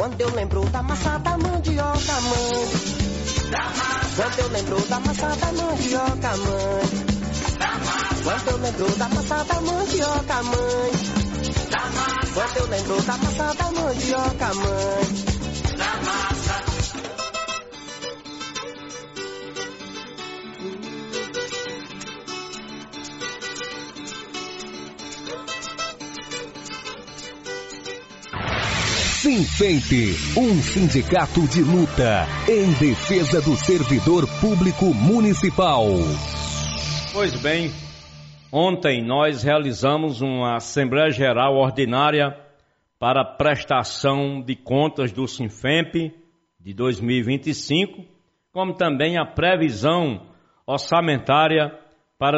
Quando eu lembro da massa da mandioca, mãe. Quando eu lembro da massa da mandioca, mãe. Quando eu lembro da massa da mandioca, mãe. Quando eu lembro da massa da mandioca, mãe. Sinfemp, um sindicato de luta em defesa do servidor público municipal. Pois bem, ontem nós realizamos uma Assembleia Geral Ordinária para a prestação de contas do Sinfemp de 2025, como também a previsão orçamentária para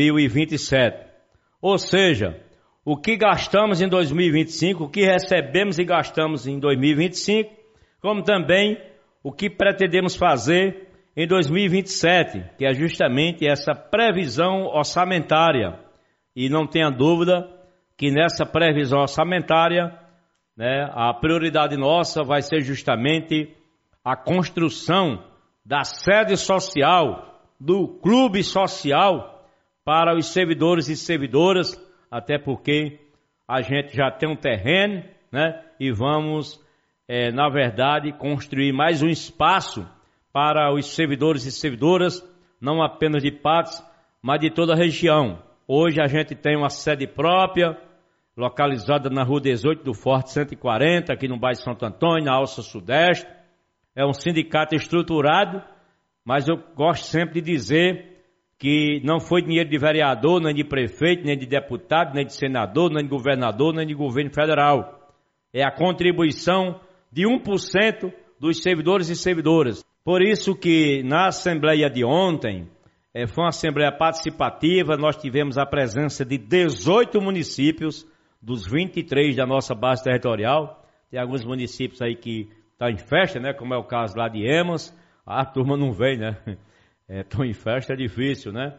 2027. Ou seja, o que gastamos em 2025, o que recebemos e gastamos em 2025, como também o que pretendemos fazer em 2027, que é justamente essa previsão orçamentária. E não tenha dúvida que nessa previsão orçamentária, né, a prioridade nossa vai ser justamente a construção da sede social, do clube social para os servidores e servidoras, até porque a gente já tem um terreno, né? E vamos, na verdade, construir mais um espaço para os servidores e servidoras, não apenas de Patos, mas de toda a região. Hoje a gente tem uma sede própria, localizada na Rua 18 do Forte 140, aqui no bairro Santo Antônio, na Alça Sudeste. É um sindicato estruturado, mas eu gosto sempre de dizer que não foi dinheiro de vereador, nem de prefeito, nem de deputado, nem de senador, nem de governador, nem de governo federal. É a contribuição de 1% dos servidores e servidoras. Por isso que na Assembleia de ontem, foi uma Assembleia participativa, nós tivemos a presença de 18 municípios, dos 23 da nossa base territorial. Tem alguns municípios aí que estão em festa, né? Como é o caso lá de Emas. A turma não vem, né? Estão em festa, é difícil, né?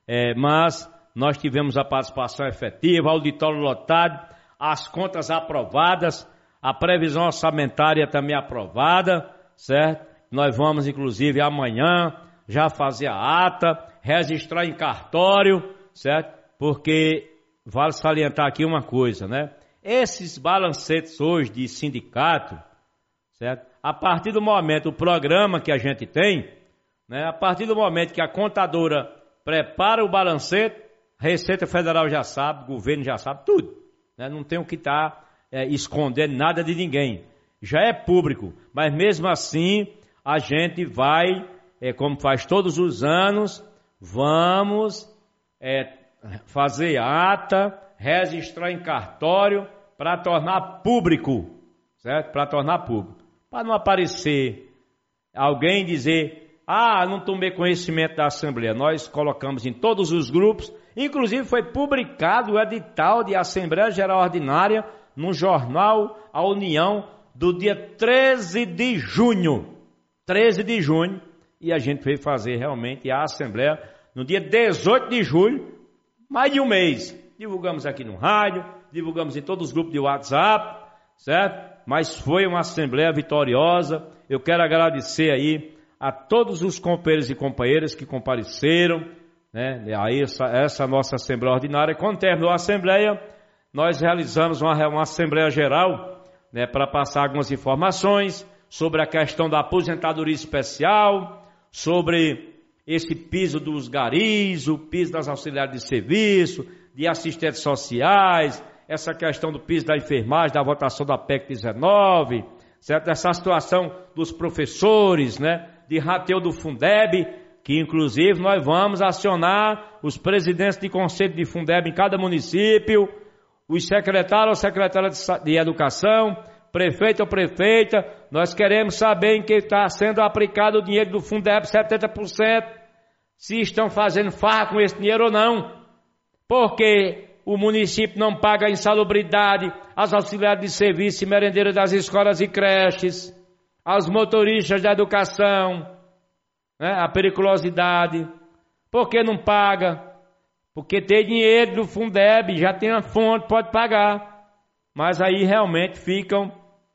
Mas nós tivemos a participação efetiva, auditório lotado, as contas aprovadas, a previsão orçamentária também aprovada, certo? Nós vamos, inclusive, amanhã já fazer a ata, registrar em cartório, certo? Porque vale salientar aqui uma coisa, né? Esses balancetes hoje de sindicato, certo? A partir do momento, o programa que a gente tem, né? A partir do momento que a contadora prepara o balancete, Receita Federal já sabe, o governo já sabe tudo, né? Não tem o que estar escondendo nada de ninguém. Já é público, mas mesmo assim a gente vai, como faz todos os anos, vamos fazer ata, registrar em cartório para tornar público, certo? Para tornar público. Para não aparecer alguém dizer, não tomei conhecimento da Assembleia. Nós colocamos em todos os grupos, inclusive foi publicado o edital de Assembleia Geral Ordinária no jornal A União do dia 13 de junho. 13 de junho, e a gente veio fazer realmente a Assembleia no dia 18 de julho, mais de um mês. Divulgamos aqui no rádio, divulgamos em todos os grupos de WhatsApp, certo? Mas foi uma Assembleia vitoriosa. Eu quero agradecer aí a todos os companheiros e companheiras que compareceram, né? Aí essa nossa Assembleia Ordinária. Quando terminou a Assembleia, nós realizamos uma Assembleia Geral, né, para passar algumas informações sobre a questão da aposentadoria especial, sobre esse piso dos garis, o piso das auxiliares de serviço, de assistentes sociais, essa questão do piso da enfermagem, da votação da PEC 19, certo? Essa situação dos professores, né? De rateio do Fundeb, que inclusive nós vamos acionar os presidentes de conselho de Fundeb em cada município, os secretários ou secretárias de educação, prefeito ou prefeita. Nós queremos saber em que está sendo aplicado o dinheiro do Fundeb, 70%, se estão fazendo farra com esse dinheiro ou não, porque o município não paga a insalubridade, as auxiliares de serviço e merendeiras das escolas e creches, aos motoristas da educação, né, a periculosidade. Por que não paga? Porque tem dinheiro do Fundeb, já tem a fonte, pode pagar. Mas aí realmente ficam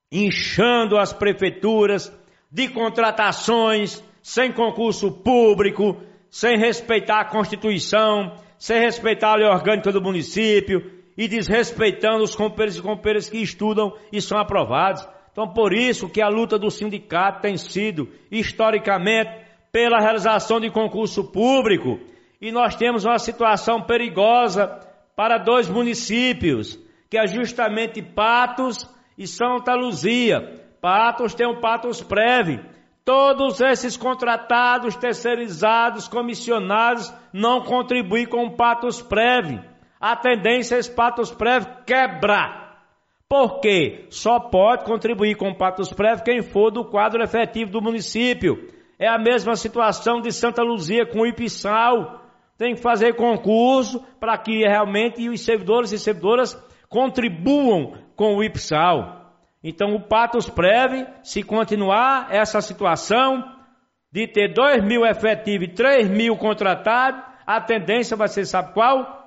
inchando as prefeituras de contratações, sem concurso público, sem respeitar a Constituição, sem respeitar a lei orgânica do município e desrespeitando os companheiros e companheiras que estudam e são aprovados. Então, por isso que a luta do sindicato tem sido, historicamente, pela realização de concurso público. E nós temos uma situação perigosa para 2 municípios, que é justamente Patos e Santa Luzia. Patos tem o Patusprev. Todos esses contratados, terceirizados, comissionados, não contribuem com o Patusprev. A tendência é esse Patusprev quebrar. Por quê? Só pode contribuir com o Patusprev quem for do quadro efetivo do município. É a mesma situação de Santa Luzia com o IPSAL. Tem que fazer concurso para que realmente os servidores e servidoras contribuam com o IPSAL. Então o Patusprev, se continuar essa situação de ter 2.000 efetivos e 3.000 contratados, a tendência vai ser, sabe qual?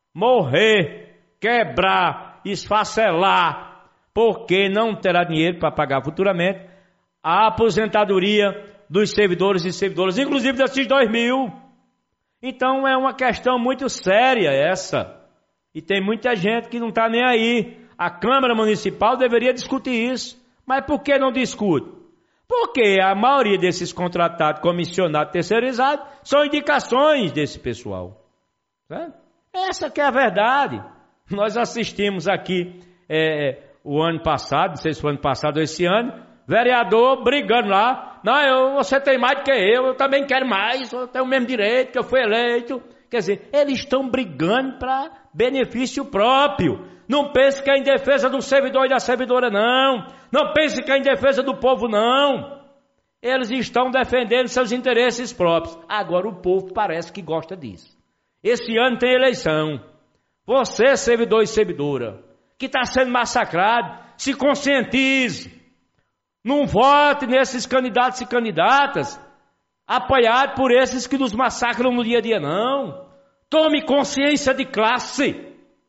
Morrer, quebrar, esfacelar, porque não terá dinheiro para pagar futuramente a aposentadoria dos servidores e servidoras, inclusive desses 2.000. Então é uma questão muito séria essa. E tem muita gente que não está nem aí. A Câmara Municipal deveria discutir isso. Mas por que não discute? Porque a maioria desses contratados, comissionados, terceirizados, são indicações desse pessoal. Né? Essa que é a verdade. Nós assistimos aqui o ano passado, não sei se foi ano passado ou esse ano, vereador brigando lá. Não, você tem mais do que eu também quero mais, eu tenho o mesmo direito que eu fui eleito. Quer dizer, eles estão brigando para benefício próprio. Não pense que é em defesa do servidor e da servidora, não. Não pense que é em defesa do povo, não. Eles estão defendendo seus interesses próprios. Agora o povo parece que gosta disso. Esse ano tem eleição. Você, servidor e servidora, que está sendo massacrado, se conscientize. Não vote nesses candidatos e candidatas apoiados por esses que nos massacram no dia a dia, não. Tome consciência de classe.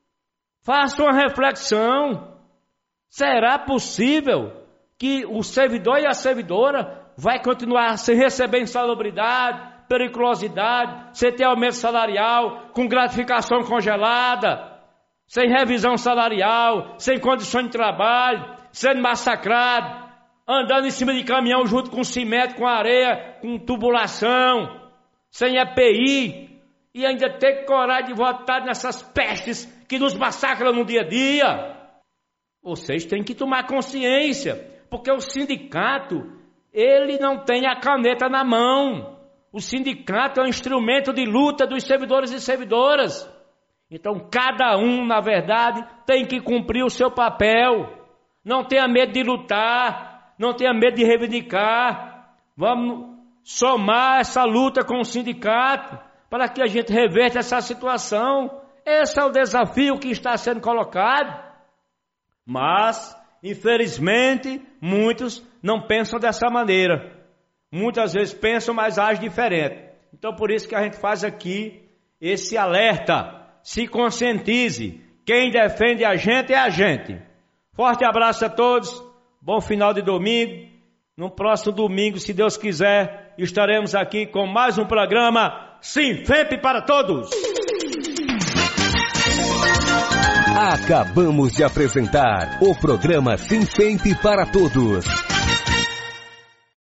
Faça uma reflexão. Será possível que o servidor e a servidora vai continuar sem receber insalubridade, periculosidade, sem ter aumento salarial, com gratificação congelada, sem revisão salarial, sem condições de trabalho, sendo massacrado, andando em cima de caminhão junto com cimento, com areia, com tubulação, sem EPI, e ainda ter coragem de votar nessas pestes que nos massacram no dia a dia. Vocês têm que tomar consciência, porque o sindicato, ele não tem a caneta na mão. O sindicato é um instrumento de luta dos servidores e servidoras. Então cada um, na verdade, tem que cumprir o seu papel. Não tenha medo de lutar, não tenha medo de reivindicar. Vamos somar essa luta com o sindicato para que a gente reverta essa situação. Esse é o desafio que está sendo colocado. Mas, infelizmente, muitos não pensam dessa maneira. Muitas vezes pensam, mas agem diferente. Então, por isso que a gente faz aqui esse alerta. Se conscientize. Quem defende a gente é a gente. Forte abraço a todos. Bom final de domingo. No próximo domingo, se Deus quiser, estaremos aqui com mais um programa Sinfep para todos. Acabamos de apresentar o programa Sinfep para todos.